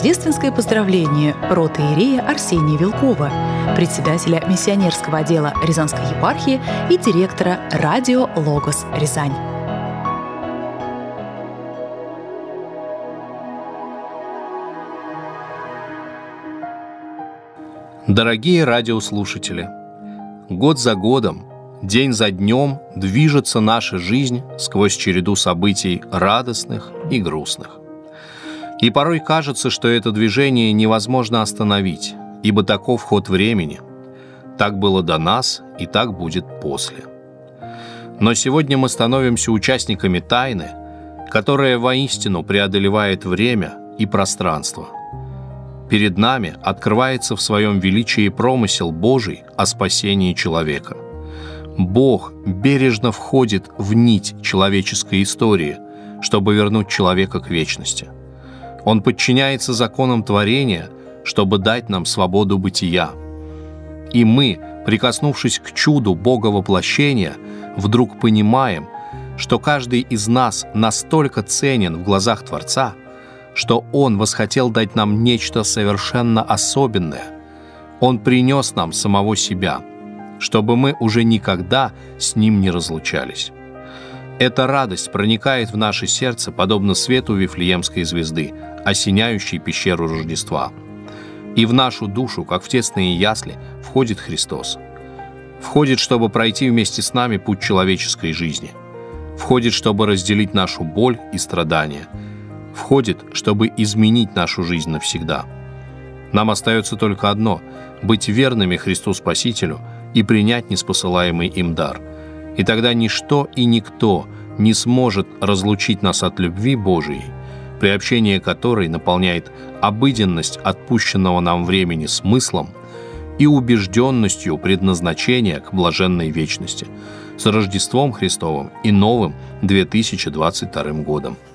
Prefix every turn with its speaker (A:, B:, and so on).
A: Рождественское поздравление протоиерея Арсения Вилкова, председателя миссионерского отдела Рязанской епархии и директора радио «Логос Рязань».
B: Дорогие радиослушатели, год за годом, день за днем движется наша жизнь сквозь череду событий радостных и грустных. И порой кажется, что это движение невозможно остановить, ибо таков ход времени. Так было до нас, и так будет после. Но сегодня мы становимся участниками тайны, которая воистину преодолевает время и пространство. Перед нами открывается в своем величии промысел Божий о спасении человека. Бог бережно входит в нить человеческой истории, чтобы вернуть человека к вечности. Он подчиняется законам творения, чтобы дать нам свободу бытия. И мы, прикоснувшись к чуду Бога воплощения, вдруг понимаем, что каждый из нас настолько ценен в глазах Творца, что Он восхотел дать нам нечто совершенно особенное. Он принес нам самого себя, чтобы мы уже никогда с Ним не разлучались. Эта радость проникает в наше сердце, подобно свету Вифлеемской звезды, осеняющей пещеру Рождества. И в нашу душу, как в тесные ясли, входит Христос. Входит, чтобы пройти вместе с нами путь человеческой жизни. Входит, чтобы разделить нашу боль и страдания. Входит, чтобы изменить нашу жизнь навсегда. Нам остается только одно — быть верными Христу Спасителю и принять неспосылаемый им дар. И тогда ничто и никто не сможет разлучить нас от любви Божией, приобщение которой наполняет обыденность отпущенного нам времени смыслом и убежденностью предназначения к блаженной вечности. С Рождеством Христовым и новым 2022 годом!